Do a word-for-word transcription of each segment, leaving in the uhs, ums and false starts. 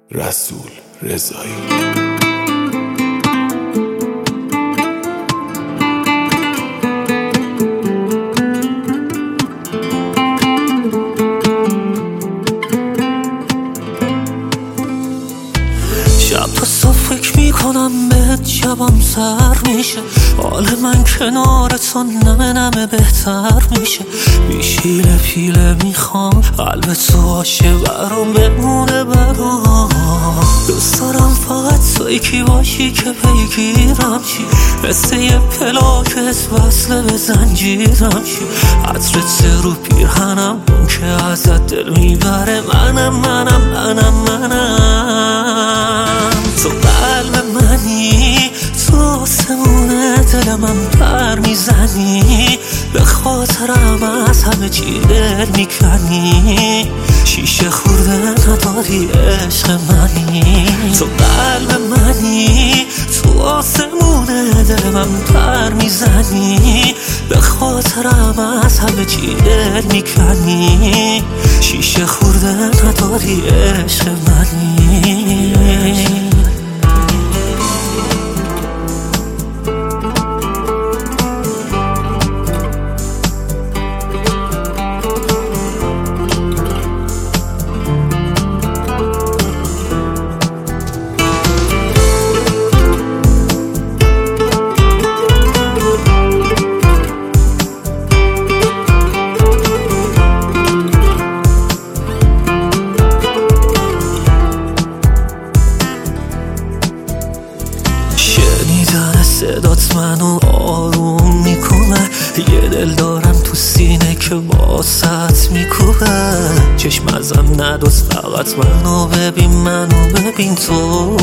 رسول رضایی. شب تا صبح فکر میکنم بهت، شبم سر میشه، حال من کنار تو نمه نمه بهتر میشه. بیشیله پیله میخوام قلب تو آشه برام بمونه برام. دوست دارم فقط تو یکی باشی که پیگیرم چی، مثل یه پلاکت وصله به زنجیرم چی. عطرت رو پیرهنم اون که ازت دل میبره، منم منم منم منم. تو قلب منی، تو آسمون دل من پر میزنی، به خاطرم از همه چی دل میکنی. شیشه خورده نداری عشق منی. تو قلب منی، تو آسمون دل من پر میزنی، به خاطرم از همه چی دل میکنی. شیشه خورده نداری عشق منی. شنیدن صدات منو آروم میکنه، یه دل دارم تو سینه که واسط میکنه. چشم ازم ندوز، فقط منو ببین منو ببین تو.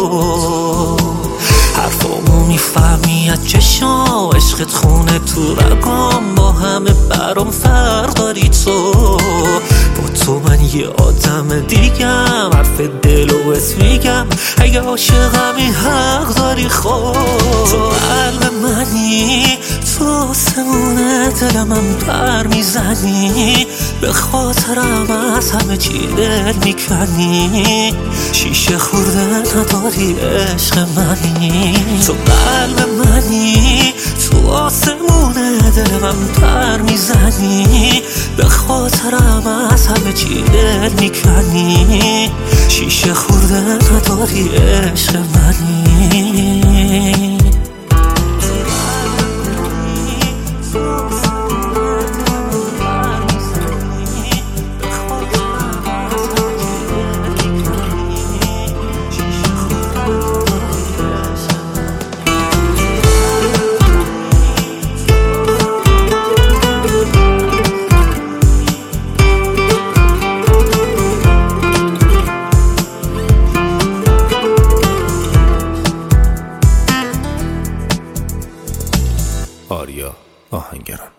حرفامو میفهمی از چشام، عشقت خونه تو رگام، با همه برام فرق داری تو. با تو من یه آدم دیگم، حرف دل و بهت میگم، اگه عاشقمی حق داری. خب تو قلب منی، تو آسمون دل من پر میزنی، به خاطرم از همه چی دل میکنی. شیشه خورده نداری عشق منی. تو قلب منی، تو آسمون دل من پر میزنی، به خاطرم از همه چی دل میکنی. شیشه خورده نداری عشق منی. آریا آهنگران.